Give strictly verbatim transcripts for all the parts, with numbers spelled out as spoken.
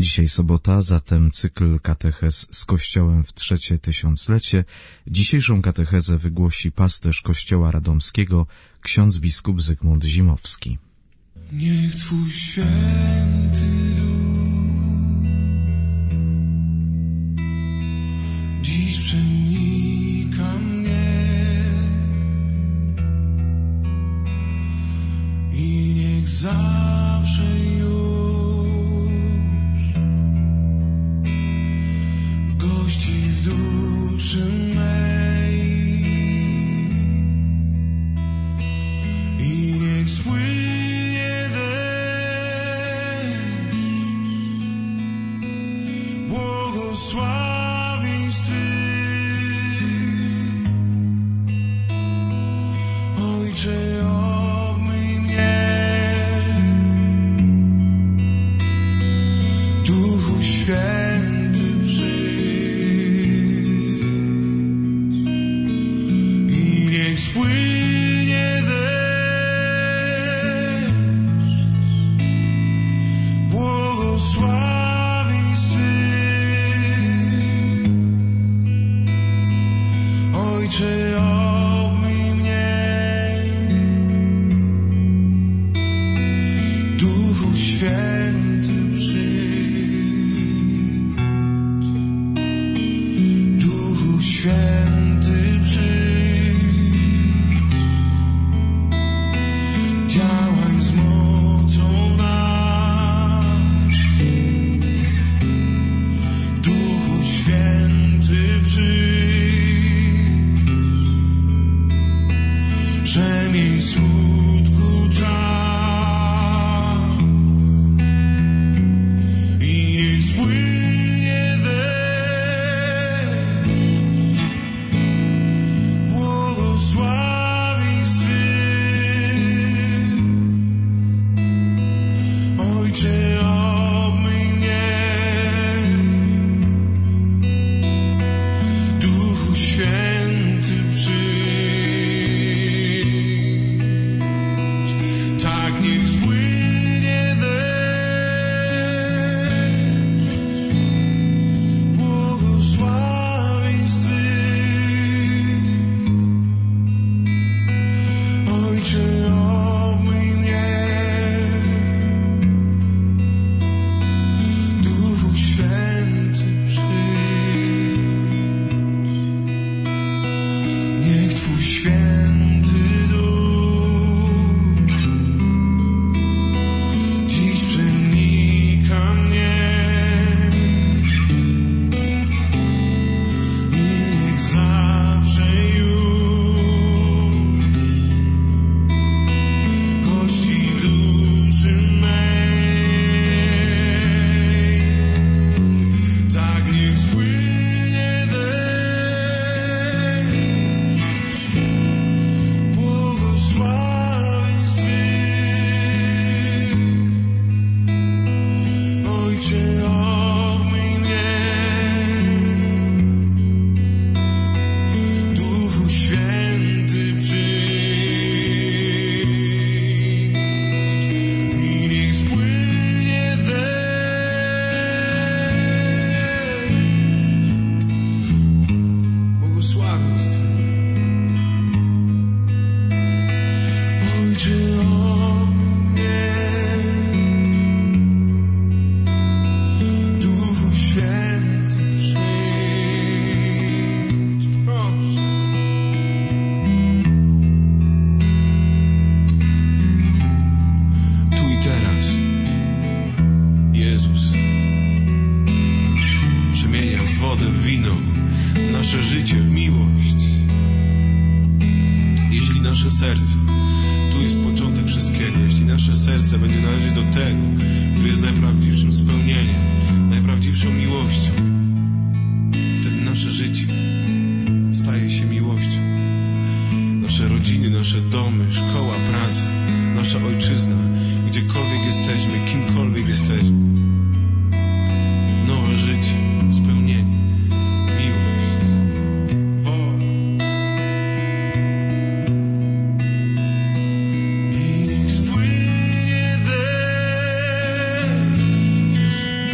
Dzisiaj sobota, zatem cykl katechez z Kościołem w trzecie tysiąclecie. Dzisiejszą katechezę wygłosi pasterz Kościoła Radomskiego, ksiądz biskup Zygmunt Zimowski. Niech Twój święty duch dziś przenika mnie i niech zawsze gości w duszy mej i niech spłynie deszcz błogosławieństw Twych. Ojcze, obmyj mnie, Duchu Święty przyjdź. Spłynie deszcz błogosławieństw Twych. Ojcze, obmyj mnie, Duchu Święty przyjdź. Duchu Święty przyjdź. Działaj z mocą nas, Duchu Święty przyjdź. Przemień smutku czas i niech spłynie deszcz błogosławieństw Twych. Ojcze, obmyj mnie, Duchu Święty przyjdź. Tak niech spłynie deszcz błogosławieństw Twych. Ojcze, obmyj mnie, Duchu Święty przyjdź. Niech Twój święty duch dziś przenika mnie i niech zawsze już gości w duszy mej. Tak niech spłynie deszcz błogosławieństw Twych. Ojcze, obmyj mnie, Duchu Święty przyjdź i niech spłynie deszcz błogosławieństw Twych. Ojcze, obmyj mnie, Duchu Święty przyjdź. Proszę. Tu i teraz Jezus przemienia wodę w wino, nasze życie w miłość. Jeśli nasze serce, tu jest początek wszystkiego, jeśli nasze serce będzie należeć do tego, który jest najprawdziwszym spełnieniem, najprawdziwszą miłością, wtedy nasze życie staje się miłością. Nasze rodziny, nasze domy, szkoła, praca, nasza ojczyzna, gdziekolwiek jesteśmy, kimkolwiek jesteśmy. Nowe życie, spełnienie, miłość, wola. I niech spłynie deszcz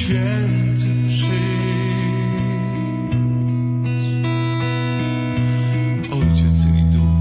Święty przyjdź, Ojciec i Duch.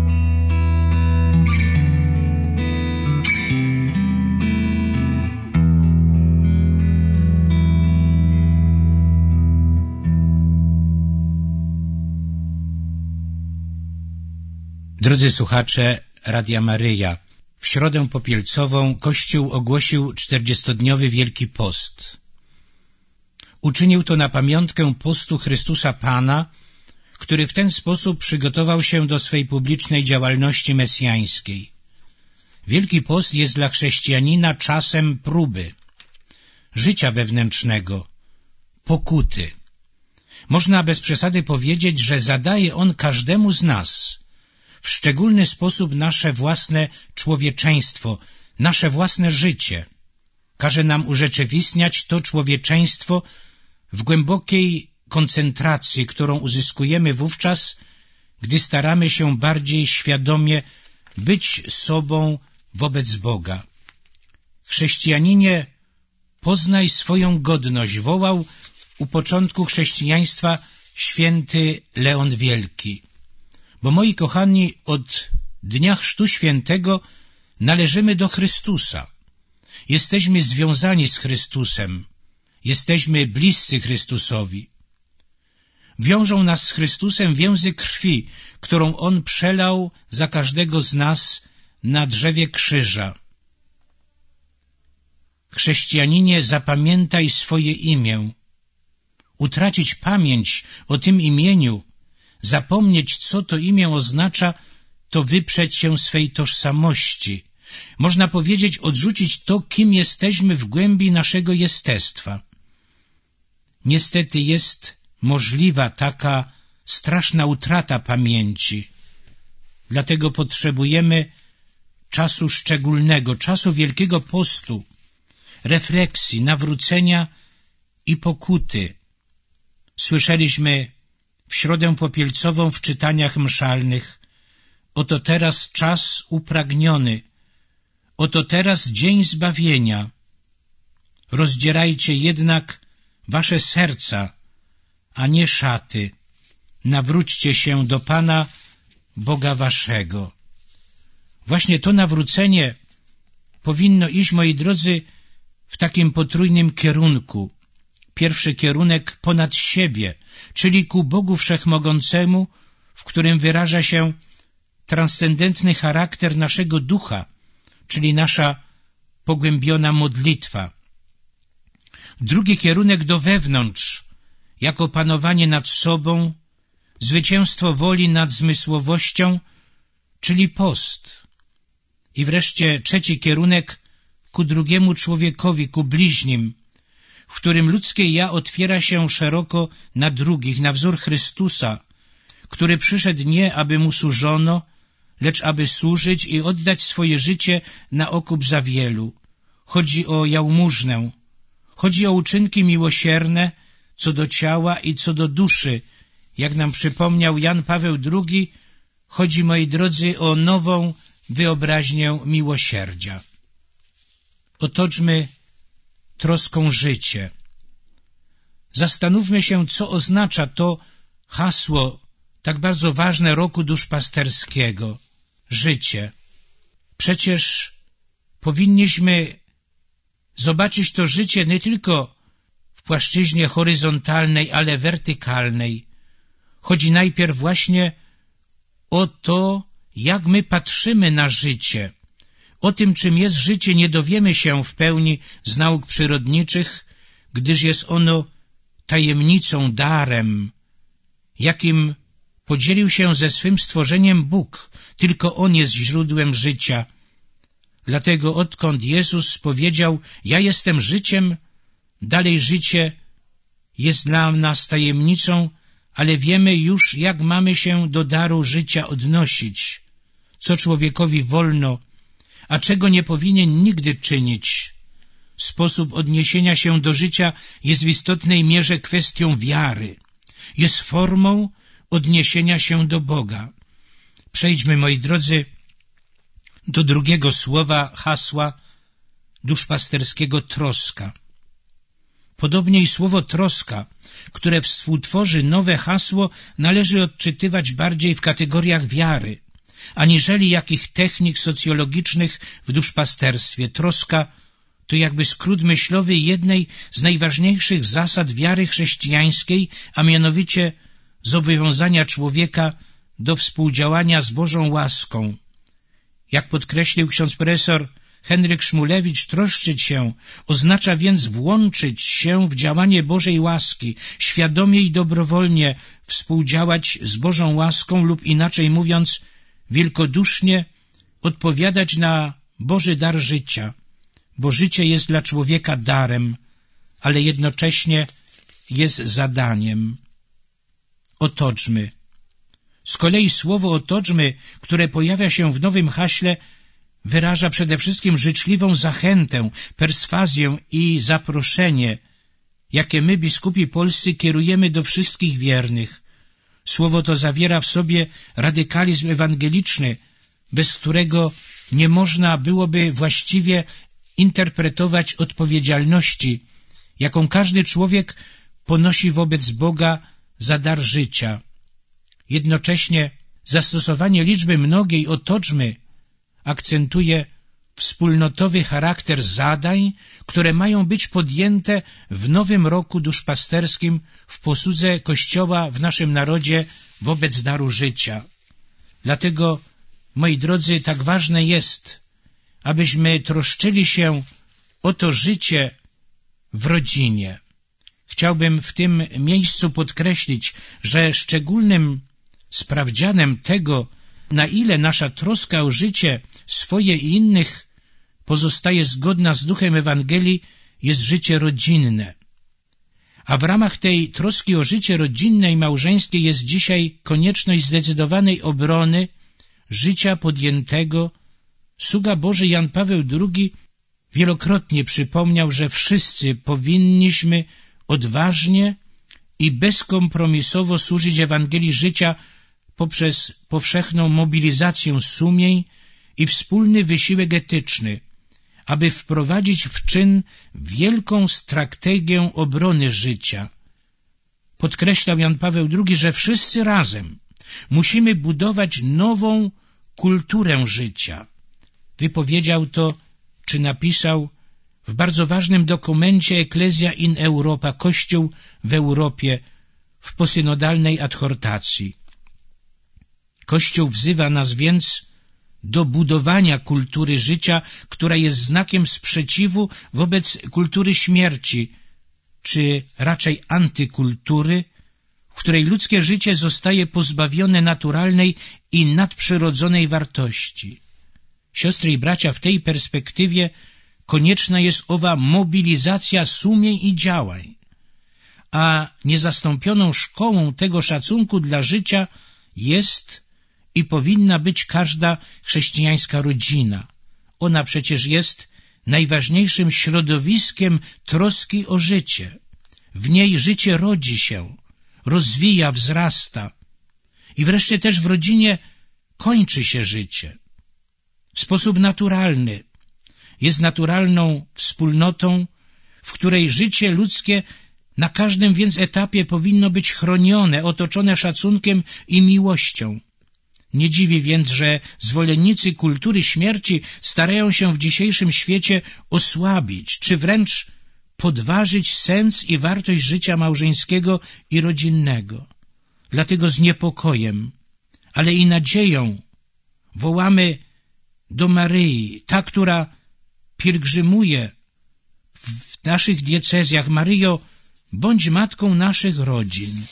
Drodzy słuchacze Radia Maryja, w Środę Popielcową Kościół ogłosił czterdziestodniowy Wielki Post. Uczynił to na pamiątkę postu Chrystusa Pana, który w ten sposób przygotował się do swej publicznej działalności mesjańskiej. Wielki Post jest dla chrześcijanina czasem próby, życia wewnętrznego, pokuty. Można bez przesady powiedzieć, że zadaje on każdemu z nas w szczególny sposób nasze własne człowieczeństwo, nasze własne życie. Każe nam urzeczywistniać to człowieczeństwo w głębokiej koncentracji, którą uzyskujemy wówczas, gdy staramy się bardziej świadomie być sobą wobec Boga. Chrześcijaninie, poznaj swoją godność, wołał u początku chrześcijaństwa święty Leon Wielki. Bo moi kochani, od Dnia Chrztu Świętego należymy do Chrystusa. Jesteśmy związani z Chrystusem. Jesteśmy bliscy Chrystusowi. Wiążą nas z Chrystusem więzy krwi, którą On przelał za każdego z nas na drzewie krzyża. Chrześcijaninie, zapamiętaj swoje imię. Utracić pamięć o tym imieniu, zapomnieć, co to imię oznacza, to wyprzeć się swej tożsamości. Można powiedzieć, odrzucić to, kim jesteśmy w głębi naszego jestestwa. Niestety jest możliwa taka straszna utrata pamięci. Dlatego potrzebujemy czasu szczególnego, czasu Wielkiego Postu, refleksji, nawrócenia i pokuty. Słyszeliśmy w Środę Popielcową w czytaniach mszalnych: oto teraz czas upragniony, oto teraz dzień zbawienia. Rozdzierajcie jednak wasze serca, a nie szaty. Nawróćcie się do Pana, Boga waszego. Właśnie to nawrócenie powinno iść, moi drodzy, w takim potrójnym kierunku. Pierwszy kierunek ponad siebie, czyli ku Bogu Wszechmogącemu, w którym wyraża się transcendentny charakter naszego ducha, czyli nasza pogłębiona modlitwa. Drugi kierunek do wewnątrz, jako panowanie nad sobą, zwycięstwo woli nad zmysłowością, czyli post. I wreszcie trzeci kierunek ku drugiemu człowiekowi, ku bliźnim, w którym ludzkie ja otwiera się szeroko na drugich, na wzór Chrystusa, który przyszedł nie, aby mu służono, lecz aby służyć i oddać swoje życie na okup za wielu. Chodzi o jałmużnę, chodzi o uczynki miłosierne co do ciała i co do duszy. Jak nam przypomniał Jan Paweł drugi, chodzi, moi drodzy, o nową wyobraźnię miłosierdzia. Otoczmy troską życie. Zastanówmy się, co oznacza to hasło tak bardzo ważne roku duszpasterskiego. Życie. Przecież powinniśmy zobaczyć to życie nie tylko w płaszczyźnie horyzontalnej, ale wertykalnej. Chodzi najpierw właśnie o to, jak my patrzymy na życie. O tym, czym jest życie, nie dowiemy się w pełni z nauk przyrodniczych, gdyż jest ono tajemnicą, darem, jakim podzielił się ze swym stworzeniem Bóg. Tylko On jest źródłem życia. Dlatego odkąd Jezus powiedział: ja jestem życiem, dalej życie jest dla nas tajemnicą, ale wiemy już, jak mamy się do daru życia odnosić, co człowiekowi wolno, a czego nie powinien nigdy czynić. Sposób odniesienia się do życia jest w istotnej mierze kwestią wiary. Jest formą odniesienia się do Boga. Przejdźmy, moi drodzy, do drugiego słowa hasła duszpasterskiego: troska. Podobnie i słowo troska, które współtworzy nowe hasło, należy odczytywać bardziej w kategoriach wiary, aniżeli jakich technik socjologicznych w duszpasterstwie. Troska to jakby skrót myślowy jednej z najważniejszych zasad wiary chrześcijańskiej, a mianowicie zobowiązania człowieka do współdziałania z Bożą łaską. Jak podkreślił ksiądz profesor Henryk Szmulewicz, troszczyć się oznacza więc włączyć się w działanie Bożej łaski, świadomie i dobrowolnie współdziałać z Bożą łaską lub inaczej mówiąc, wielkodusznie odpowiadać na Boży dar życia, bo życie jest dla człowieka darem, ale jednocześnie jest zadaniem. Otoczmy. Z kolei słowo otoczmy, które pojawia się w nowym haśle, wyraża przede wszystkim życzliwą zachętę, perswazję i zaproszenie, jakie my, biskupi polscy, kierujemy do wszystkich wiernych. Słowo to zawiera w sobie radykalizm ewangeliczny, bez którego nie można byłoby właściwie interpretować odpowiedzialności, jaką każdy człowiek ponosi wobec Boga za dar życia. Jednocześnie zastosowanie liczby mnogiej otoczmy akcentuje wspólnotowy charakter zadań, które mają być podjęte w nowym roku duszpasterskim w posłudze Kościoła w naszym narodzie wobec daru życia. Dlatego, moi drodzy, tak ważne jest, abyśmy troszczyli się o to życie w rodzinie. Chciałbym w tym miejscu podkreślić, że szczególnym sprawdzianem tego, na ile nasza troska o życie swoje i innych pozostaje zgodna z duchem Ewangelii, jest życie rodzinne. A w ramach tej troski o życie rodzinne i małżeńskie jest dzisiaj konieczność zdecydowanej obrony życia podjętego. Sługa Boży Jan Paweł drugi wielokrotnie przypomniał, że wszyscy powinniśmy odważnie i bezkompromisowo służyć Ewangelii życia poprzez powszechną mobilizację sumień i wspólny wysiłek etyczny, aby wprowadzić w czyn wielką strategię obrony życia. Podkreślał Jan Paweł drugi, że wszyscy razem musimy budować nową kulturę życia. Wypowiedział to, czy napisał w bardzo ważnym dokumencie Ecclesia in Europa, Kościół w Europie, w posynodalnej adhortacji. Kościół wzywa nas więc do budowania kultury życia, która jest znakiem sprzeciwu wobec kultury śmierci, czy raczej antykultury, w której ludzkie życie zostaje pozbawione naturalnej i nadprzyrodzonej wartości. Siostry i bracia, w tej perspektywie konieczna jest owa mobilizacja sumień i działań, a niezastąpioną szkołą tego szacunku dla życia jest i powinna być każda chrześcijańska rodzina. Ona przecież jest najważniejszym środowiskiem troski o życie. W niej życie rodzi się, rozwija, wzrasta i wreszcie też w rodzinie kończy się życie. W sposób naturalny jest naturalną wspólnotą, w której życie ludzkie na każdym więc etapie powinno być chronione, otoczone szacunkiem i miłością. Nie dziwi więc, że zwolennicy kultury śmierci starają się w dzisiejszym świecie osłabić, czy wręcz podważyć sens i wartość życia małżeńskiego i rodzinnego. Dlatego z niepokojem, ale i nadzieją wołamy do Maryi, ta, która pielgrzymuje w naszych diecezjach. Maryjo, bądź matką naszych rodzin.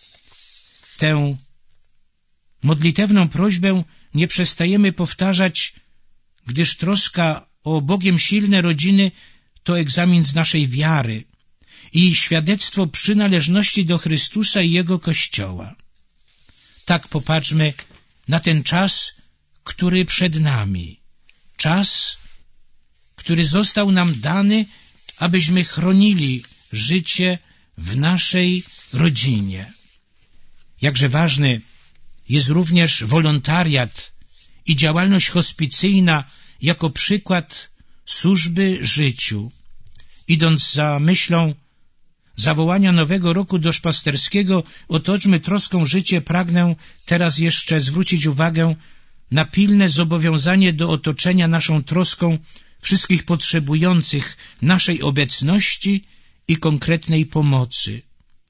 Tę modlitewną prośbę nie przestajemy powtarzać, gdyż troska o Bogiem silne rodziny to egzamin z naszej wiary i świadectwo przynależności do Chrystusa i Jego Kościoła. Tak popatrzmy na ten czas, który przed nami. Czas, który został nam dany, abyśmy chronili życie w naszej rodzinie. Jakże ważny jest również wolontariat i działalność hospicyjna jako przykład służby życiu. Idąc za myślą zawołania nowego roku duszpasterskiego otoczmy troską życie, pragnę teraz jeszcze zwrócić uwagę na pilne zobowiązanie do otoczenia naszą troską wszystkich potrzebujących naszej obecności i konkretnej pomocy.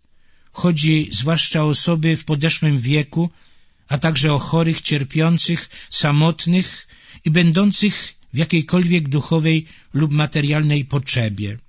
Chodzi zwłaszcza o osoby w podeszłym wieku, a także o chorych, cierpiących, samotnych i będących w jakiejkolwiek duchowej lub materialnej potrzebie.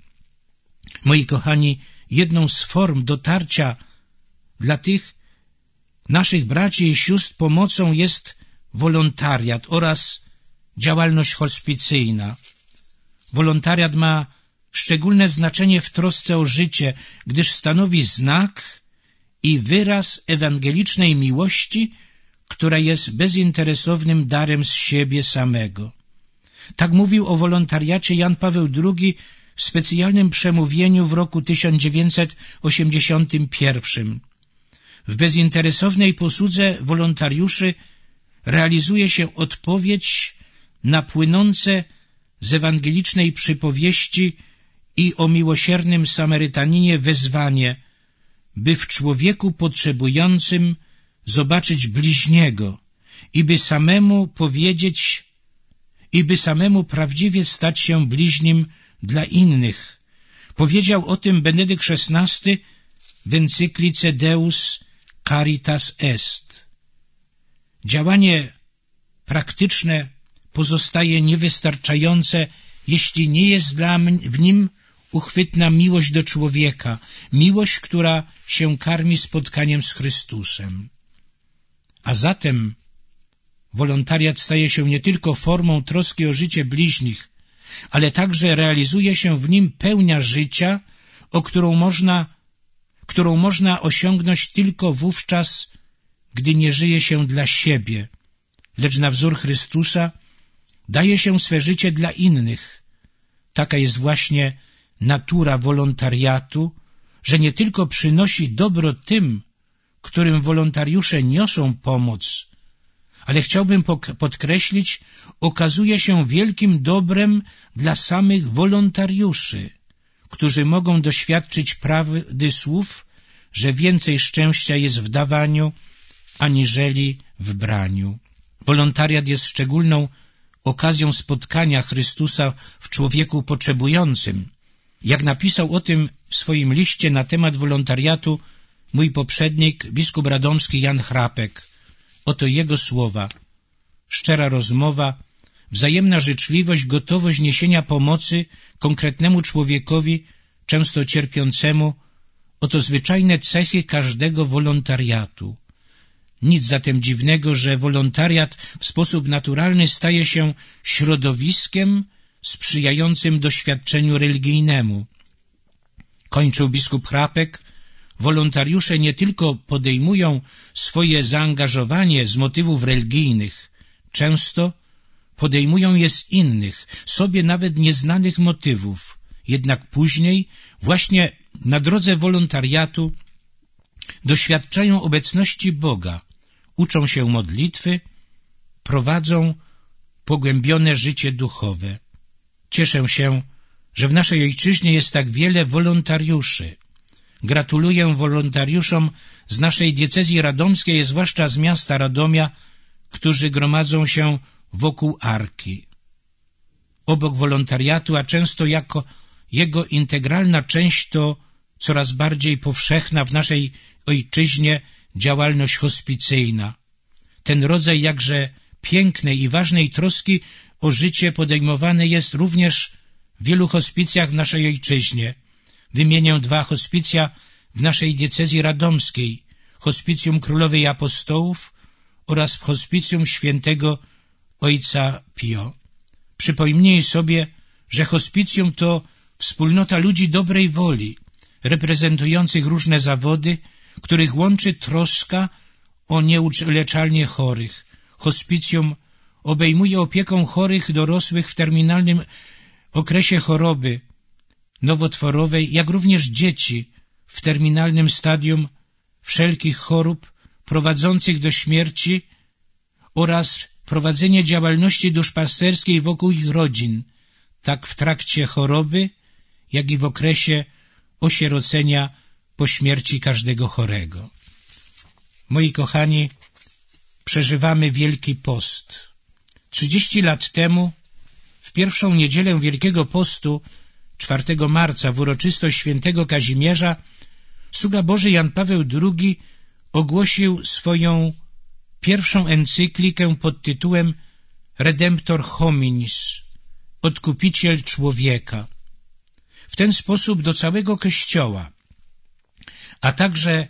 Moi kochani, jedną z form dotarcia dla tych naszych braci i sióstr pomocą jest wolontariat oraz działalność hospicyjna. Wolontariat ma szczególne znaczenie w trosce o życie, gdyż stanowi znak i wyraz ewangelicznej miłości, która jest bezinteresownym darem z siebie samego. Tak mówił o wolontariacie Jan Paweł drugi w specjalnym przemówieniu w roku tysiąc dziewięćset osiemdziesiątym pierwszym. W bezinteresownej posłudze wolontariuszy realizuje się odpowiedź na płynące z ewangelicznej przypowieści i o miłosiernym Samarytaninie wezwanie, by w człowieku potrzebującym zobaczyć bliźniego i by samemu powiedzieć, i by samemu prawdziwie stać się bliźnim dla innych. Powiedział o tym Benedykt szesnasty w encyklice Deus Caritas Est. Działanie praktyczne pozostaje niewystarczające, jeśli nie jest dla w nim uchwytna miłość do człowieka, miłość, która się karmi spotkaniem z Chrystusem. A zatem wolontariat staje się nie tylko formą troski o życie bliźnich, ale także realizuje się w nim pełnia życia, o którą można, którą można osiągnąć tylko wówczas, gdy nie żyje się dla siebie, lecz na wzór Chrystusa daje się swe życie dla innych. Taka jest właśnie natura wolontariatu, że nie tylko przynosi dobro tym, którym wolontariusze niosą pomoc, ale chciałbym podkreślić, okazuje się wielkim dobrem dla samych wolontariuszy, którzy mogą doświadczyć prawdy słów, że więcej szczęścia jest w dawaniu, aniżeli w braniu. Wolontariat jest szczególną okazją spotkania Chrystusa w człowieku potrzebującym. Jak napisał o tym w swoim liście na temat wolontariatu mój poprzednik, biskup radomski Jan Chrapek, oto jego słowa: szczera rozmowa, wzajemna życzliwość, gotowość niesienia pomocy konkretnemu człowiekowi, często cierpiącemu, oto zwyczajne cechy każdego wolontariatu. Nic zatem dziwnego, że wolontariat w sposób naturalny staje się środowiskiem sprzyjającym doświadczeniu religijnemu. Kończył biskup Chrapek, wolontariusze nie tylko podejmują swoje zaangażowanie z motywów religijnych, często podejmują je z innych, sobie nawet nieznanych motywów, jednak później, właśnie na drodze wolontariatu, doświadczają obecności Boga, uczą się modlitwy, prowadzą pogłębione życie duchowe. Cieszę się, że w naszej ojczyźnie jest tak wiele wolontariuszy. Gratuluję wolontariuszom z naszej diecezji radomskiej, zwłaszcza z miasta Radomia, którzy gromadzą się wokół Arki. Obok wolontariatu, a często jako jego integralna część, to coraz bardziej powszechna w naszej ojczyźnie działalność hospicyjna. Ten rodzaj jakże pięknej i ważnej troski o życie podejmowany jest również w wielu hospicjach w naszej ojczyźnie. Wymienię dwa hospicja w naszej diecezji radomskiej: Hospicjum Królowej Apostołów oraz Hospicjum Świętego Ojca Pio. Przypomnij sobie, że hospicjum to wspólnota ludzi dobrej woli, reprezentujących różne zawody, których łączy troska o nieuleczalnie chorych. Hospicjum obejmuje opieką chorych dorosłych w terminalnym okresie choroby nowotworowej, jak również dzieci w terminalnym stadium wszelkich chorób prowadzących do śmierci oraz prowadzenie działalności duszpasterskiej wokół ich rodzin, tak w trakcie choroby, jak i w okresie osierocenia po śmierci każdego chorego. Moi kochani, przeżywamy Wielki Post. Trzydzieści lat temu, w pierwszą niedzielę Wielkiego Postu, czwartego marca, w uroczystość świętego Kazimierza, sługa Boży Jan Paweł drugi ogłosił swoją pierwszą encyklikę pod tytułem Redemptor hominis, odkupiciel człowieka. W ten sposób do całego Kościoła, a także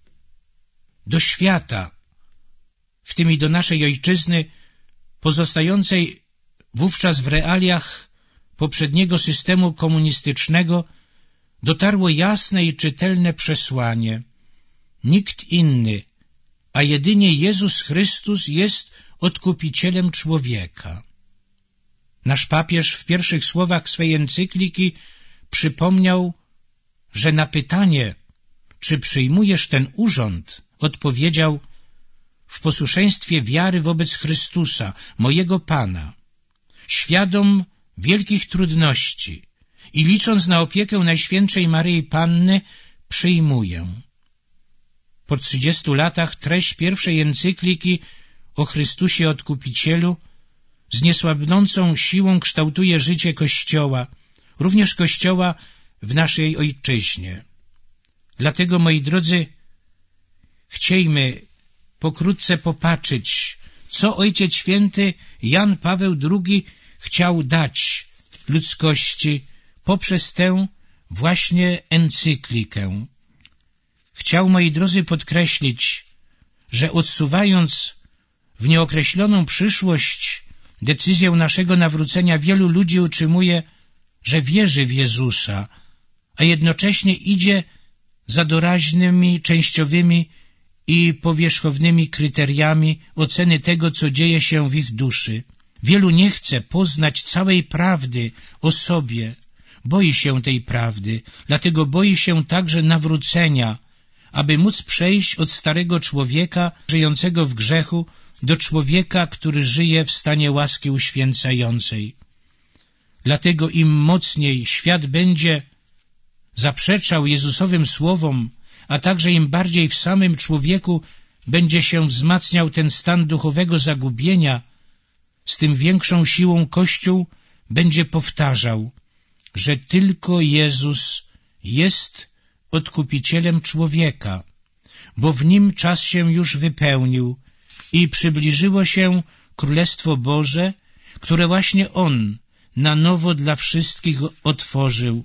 do świata, w tym i do naszej ojczyzny, pozostającej wówczas w realiach poprzedniego systemu komunistycznego, dotarło jasne i czytelne przesłanie. Nikt inny, a jedynie Jezus Chrystus jest odkupicielem człowieka. Nasz papież w pierwszych słowach swej encykliki przypomniał, że na pytanie, czy przyjmujesz ten urząd, odpowiedział: w posłuszeństwie wiary wobec Chrystusa, mojego Pana, świadom wielkich trudności i licząc na opiekę Najświętszej Maryi Panny, przyjmuję. Po trzydziestu latach treść pierwszej encykliki o Chrystusie Odkupicielu z niesłabnącą siłą kształtuje życie Kościoła, również Kościoła w naszej ojczyźnie. Dlatego, moi drodzy, chciejmy pokrótce popatrzeć, co Ojciec Święty Jan Paweł drugi chciał dać ludzkości poprzez tę właśnie encyklikę. Chciał, moi drodzy, podkreślić, że odsuwając w nieokreśloną przyszłość decyzję naszego nawrócenia, wielu ludzi utrzymuje, że wierzy w Jezusa, a jednocześnie idzie za doraźnymi, częściowymi i powierzchownymi kryteriami oceny tego, co dzieje się w ich duszy. Wielu nie chce poznać całej prawdy o sobie, boi się tej prawdy, dlatego boi się także nawrócenia, aby móc przejść od starego człowieka żyjącego w grzechu do człowieka, który żyje w stanie łaski uświęcającej. Dlatego im mocniej świat będzie zaprzeczał Jezusowym słowom, a także im bardziej w samym człowieku będzie się wzmacniał ten stan duchowego zagubienia, z tym większą siłą Kościół będzie powtarzał, że tylko Jezus jest odkupicielem człowieka, bo w nim czas się już wypełnił i przybliżyło się Królestwo Boże, które właśnie On na nowo dla wszystkich otworzył.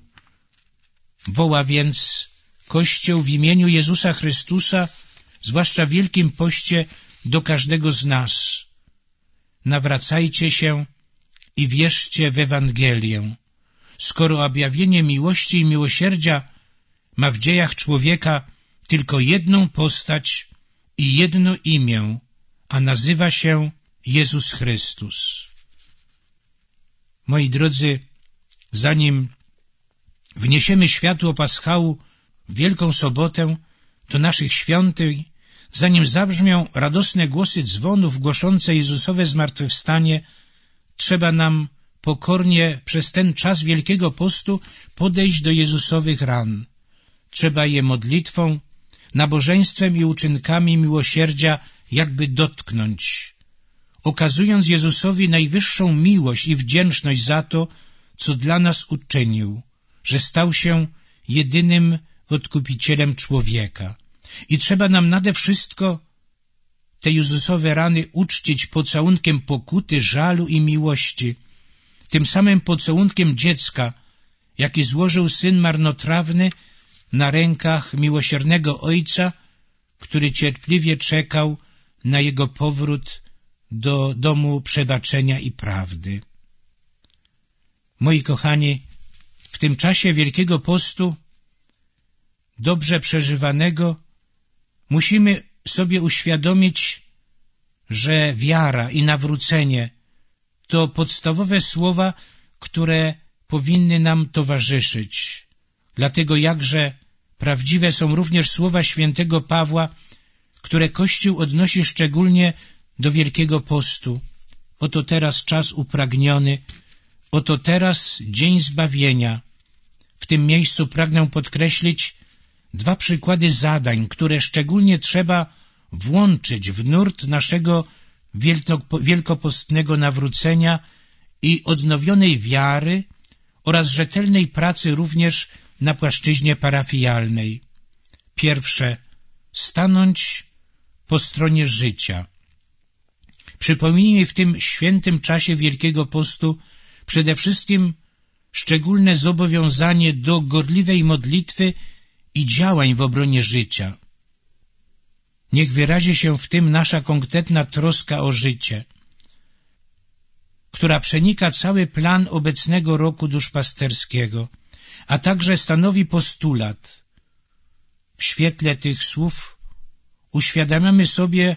Woła więc Kościół w imieniu Jezusa Chrystusa, zwłaszcza w Wielkim Poście, do każdego z nas. Nawracajcie się i wierzcie w Ewangelię. Skoro objawienie miłości i miłosierdzia ma w dziejach człowieka tylko jedną postać i jedno imię, a nazywa się Jezus Chrystus. Moi drodzy, zanim wniesiemy światło Paschału w Wielką Sobotę do naszych świątyń, zanim zabrzmią radosne głosy dzwonów głoszące Jezusowe zmartwychwstanie, trzeba nam pokornie przez ten czas Wielkiego Postu podejść do Jezusowych ran. Trzeba je modlitwą, nabożeństwem i uczynkami miłosierdzia jakby dotknąć, okazując Jezusowi najwyższą miłość i wdzięczność za to, co dla nas uczynił, że stał się jedynym odkupicielem człowieka. I trzeba nam nade wszystko te Jezusowe rany uczcić pocałunkiem pokuty, żalu i miłości, tym samym pocałunkiem dziecka, jaki złożył Syn marnotrawny na rękach miłosiernego Ojca, który cierpliwie czekał na Jego powrót do domu przebaczenia i prawdy. Moi kochani, w tym czasie Wielkiego Postu, dobrze przeżywanego, musimy sobie uświadomić, że wiara i nawrócenie to podstawowe słowa, które powinny nam towarzyszyć. Dlatego jakże prawdziwe są również słowa świętego Pawła, które Kościół odnosi szczególnie do Wielkiego Postu. Oto teraz czas upragniony, oto teraz dzień zbawienia. w tym miejscu pragnę podkreślić dwa przykłady zadań, które szczególnie trzeba włączyć w nurt naszego wielkopostnego nawrócenia i odnowionej wiary oraz rzetelnej pracy również na płaszczyźnie parafialnej. Pierwsze, stanąć po stronie życia. Przypomnijmy w tym świętym czasie Wielkiego Postu przede wszystkim szczególne zobowiązanie do gorliwej modlitwy i działań w obronie życia. Niech wyrazi się w tym nasza konkretna troska o życie, która przenika cały plan obecnego roku duszpasterskiego, a także stanowi postulat. W świetle tych słów uświadamiamy sobie,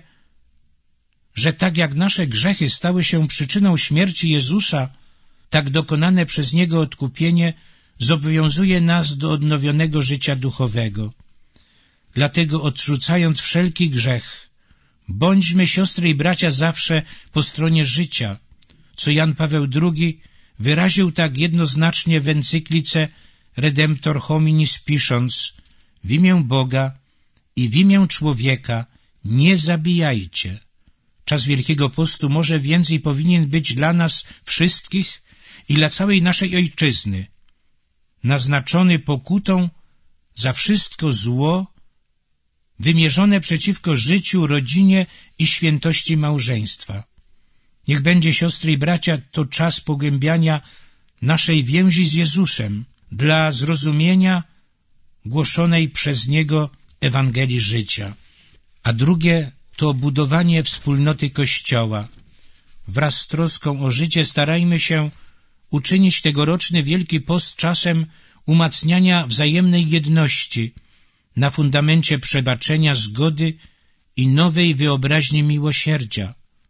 że tak jak nasze grzechy stały się przyczyną śmierci Jezusa, tak dokonane przez Niego odkupienie zobowiązuje nas do odnowionego życia duchowego. Dlatego odrzucając wszelki grzech, bądźmy, siostry i bracia, zawsze po stronie życia, co Jan Paweł drugi wyraził tak jednoznacznie w encyklice Redemptor Hominis, pisząc: w imię Boga i w imię człowieka nie zabijajcie. Czas Wielkiego Postu może więc i powinien być dla nas wszystkich i dla całej naszej ojczyzny naznaczony pokutą za wszystko zło wymierzone przeciwko życiu, rodzinie i świętości małżeństwa. Niech będzie, siostry i bracia, to czas pogłębiania naszej więzi z Jezusem dla zrozumienia głoszonej przez Niego Ewangelii życia. A drugie to budowanie wspólnoty Kościoła. Wraz z troską o życie starajmy się uczynić tegoroczny Wielki Post czasem umacniania wzajemnej jedności na fundamencie przebaczenia, zgody i nowej wyobraźni miłosierdzia.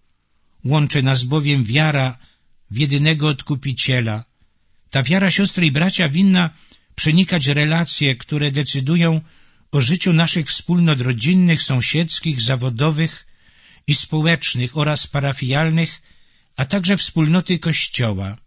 Łączy nas bowiem wiara w jedynego Odkupiciela. Ta wiara, siostry i bracia, winna przenikać relacje, które decydują o życiu naszych wspólnot rodzinnych, sąsiedzkich, zawodowych i społecznych oraz parafialnych, a także wspólnoty Kościoła.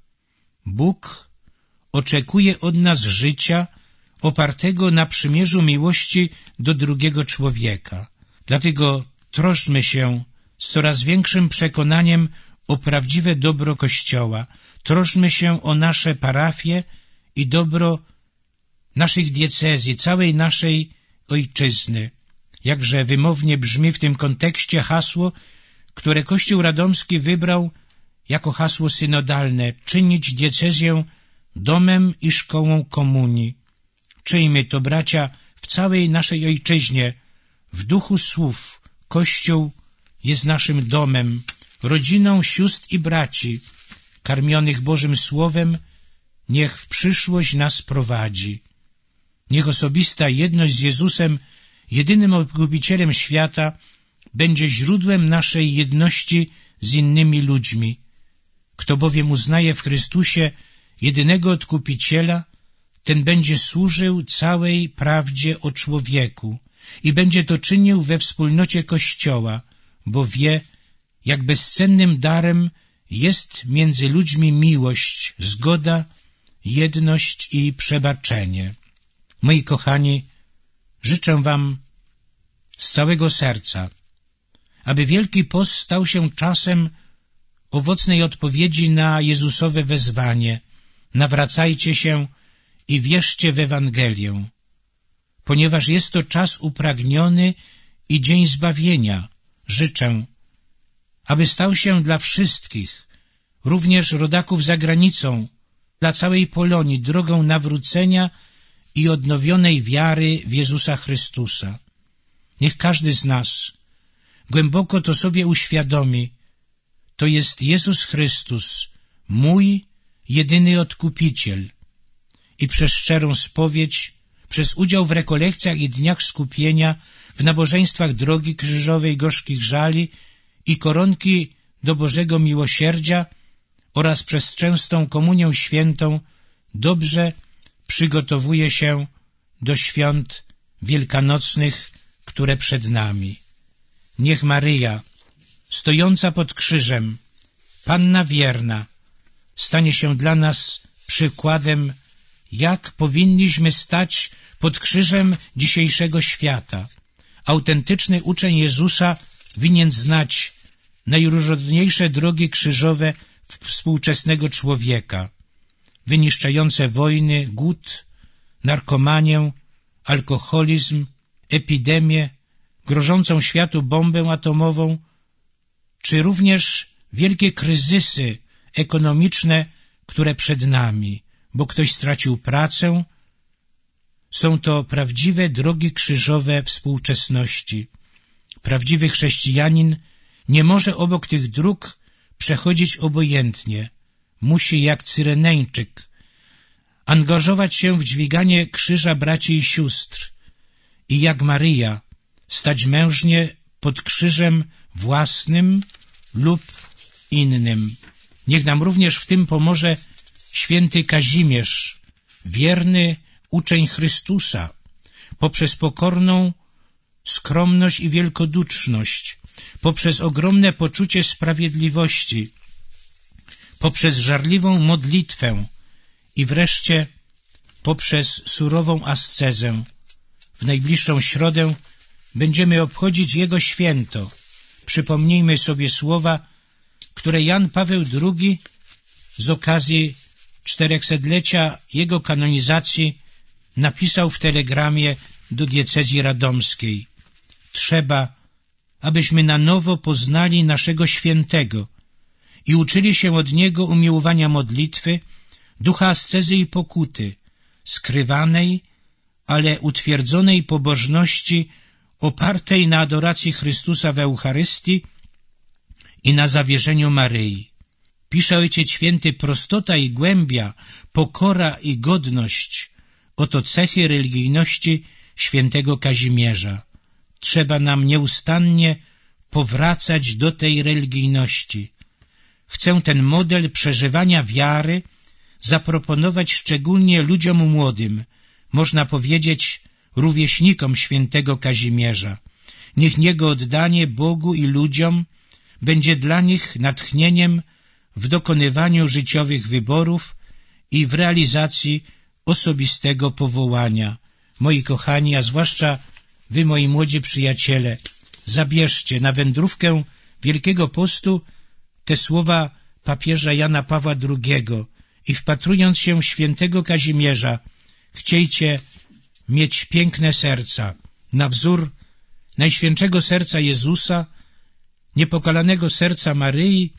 Bóg oczekuje od nas życia opartego na przymierzu miłości do drugiego człowieka. Dlatego troszczmy się z coraz większym przekonaniem o prawdziwe dobro Kościoła. Troszczmy się o nasze parafie i dobro naszych diecezji, całej naszej ojczyzny. Jakże wymownie brzmi w tym kontekście hasło, które Kościół Radomski wybrał jako hasło synodalne: czynić diecezję domem i szkołą komunii. Czyjmy to, bracia, w całej naszej ojczyźnie. W duchu słów Kościół jest naszym domem, rodziną sióstr i braci, karmionych Bożym Słowem. Niech w przyszłość nas prowadzi. Niech osobista jedność z Jezusem, jedynym Odkupicielem świata, będzie źródłem naszej jedności z innymi ludźmi. Kto bowiem uznaje w Chrystusie jedynego Odkupiciela, ten będzie służył całej prawdzie o człowieku i będzie to czynił we wspólnocie Kościoła, bo wie, jak bezcennym darem jest między ludźmi miłość, zgoda, jedność i przebaczenie. Moi kochani, życzę wam z całego serca, aby Wielki Post stał się czasem owocnej odpowiedzi na Jezusowe wezwanie: nawracajcie się i wierzcie w Ewangelię, ponieważ jest to czas upragniony i dzień zbawienia. Życzę, aby stał się dla wszystkich, również rodaków za granicą, dla całej Polonii, drogą nawrócenia i odnowionej wiary w Jezusa Chrystusa. Niech każdy z nas głęboko to sobie uświadomi: to jest Jezus Chrystus, mój jedyny Odkupiciel. I przez szczerą spowiedź, przez udział w rekolekcjach i dniach skupienia, w nabożeństwach drogi krzyżowej, gorzkich żali i koronki do Bożego Miłosierdzia oraz przez częstą komunię świętą dobrze przygotowuje się do świąt wielkanocnych, które przed nami. Niech Maryja, stojąca pod krzyżem, Panna wierna, stanie się dla nas przykładem jak powinniśmy stać pod krzyżem dzisiejszego świata. Autentyczny uczeń Jezusa winien znać najróżniejsze drogi krzyżowe współczesnego człowieka, wyniszczające wojny, głód, narkomanię, alkoholizm, epidemię, grożącą światu bombę atomową, czy również wielkie kryzysy ekonomiczne, które przed nami, bo ktoś stracił pracę. Są to prawdziwe drogi krzyżowe współczesności. Prawdziwy chrześcijanin nie może obok tych dróg przechodzić obojętnie. Musi jak Cyreneńczyk angażować się w dźwiganie krzyża braci i sióstr i jak Maryja stać mężnie pod krzyżem własnym lub innym. Niech nam również w tym pomoże święty Kazimierz, wierny uczeń Chrystusa, poprzez pokorną skromność i wielkoduszność, poprzez ogromne poczucie sprawiedliwości, poprzez żarliwą modlitwę i wreszcie poprzez surową ascezę. W najbliższą środę będziemy obchodzić Jego święto. Przypomnijmy sobie słowa, które Jan Paweł drugi z okazji czterechsetlecia jego kanonizacji napisał w telegramie do diecezji radomskiej. Trzeba, abyśmy na nowo poznali naszego świętego i uczyli się od Niego umiłowania modlitwy, ducha ascezy i pokuty, skrywanej, ale utwierdzonej pobożności opartej na adoracji Chrystusa w Eucharystii i na zawierzeniu Maryi. Pisze Ojciec Święty: prostota i głębia, pokora i godność — oto cechy religijności świętego Kazimierza. Trzeba nam nieustannie powracać do tej religijności. Chcę ten model przeżywania wiary zaproponować szczególnie ludziom młodym, można powiedzieć rówieśnikom świętego Kazimierza. Niech Jego oddanie Bogu i ludziom będzie dla nich natchnieniem w dokonywaniu życiowych wyborów i w realizacji osobistego powołania. Moi kochani, a zwłaszcza wy, moi młodzi przyjaciele, zabierzcie na wędrówkę Wielkiego Postu te słowa papieża Jana Pawła drugiego i wpatrując się w świętego Kazimierza, chciejcie mieć piękne serca, na wzór Najświętszego Serca Jezusa, niepokalanego serca Maryi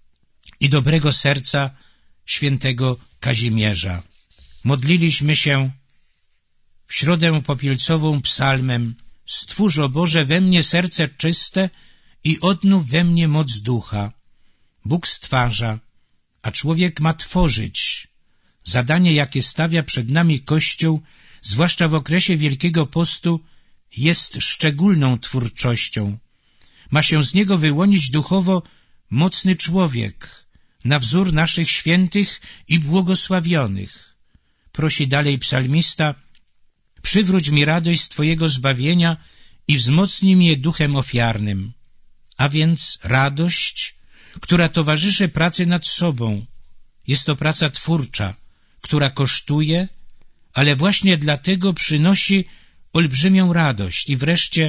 i dobrego serca świętego Kazimierza. Modliliśmy się w środę popielcową psalmem: stwórz, o Boże, we mnie serce czyste i odnów we mnie moc ducha. Bóg stwarza, a człowiek ma tworzyć. Zadanie, jakie stawia przed nami Kościół, zwłaszcza w okresie Wielkiego Postu, jest szczególną twórczością. Ma się z niego wyłonić duchowo mocny człowiek, na wzór naszych świętych i błogosławionych. Prosi dalej psalmista: przywróć mi radość z Twojego zbawienia i wzmocnij mnie duchem ofiarnym. A więc radość, która towarzyszy pracy nad sobą. Jest to praca twórcza, która kosztuje, ale właśnie dlatego przynosi olbrzymią radość. I wreszcie: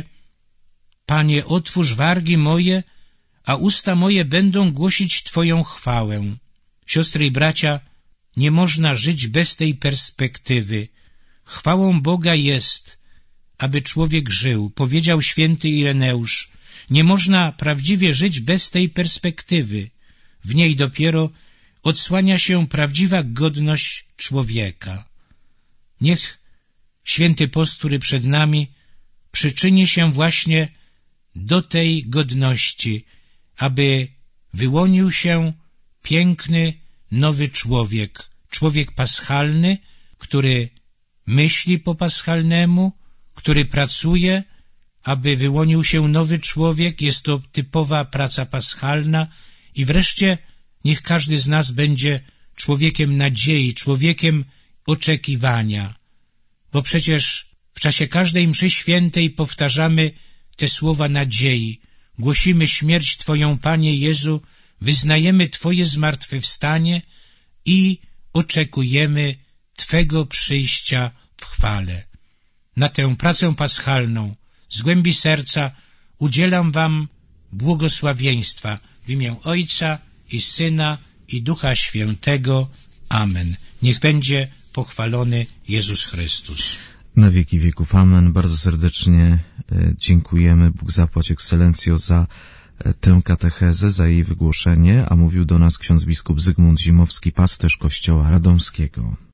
Panie, otwórz wargi moje, a usta moje będą głosić Twoją chwałę. Siostry i bracia, nie można żyć bez tej perspektywy. Chwałą Boga jest, aby człowiek żył. Powiedział święty Ireneusz: nie można prawdziwie żyć bez tej perspektywy. W niej dopiero odsłania się prawdziwa godność człowieka. Niech Święty Post, który przed nami, przyczyni się właśnie do tej godności, aby wyłonił się piękny, nowy człowiek, człowiek paschalny, który myśli po paschalnemu, który pracuje, aby wyłonił się nowy człowiek. Jest to typowa praca paschalna. I wreszcie niech każdy z nas będzie człowiekiem nadziei, człowiekiem oczekiwania, bo przecież w czasie każdej mszy świętej powtarzamy te słowa nadziei. Głosimy śmierć Twoją, Panie Jezu, wyznajemy Twoje zmartwychwstanie i oczekujemy Twego przyjścia w chwale. Na tę pracę paschalną z głębi serca udzielam wam błogosławieństwa w imię Ojca i Syna i Ducha Świętego. Amen. Niech będzie pochwalony Jezus Chrystus. Na wieki wieków. Amen. Bardzo serdecznie dziękujemy. Bóg zapłać, Ekscelencjo, za tę katechezę, za jej wygłoszenie, a mówił do nas ksiądz biskup Zygmunt Zimowski, pasterz Kościoła Radomskiego.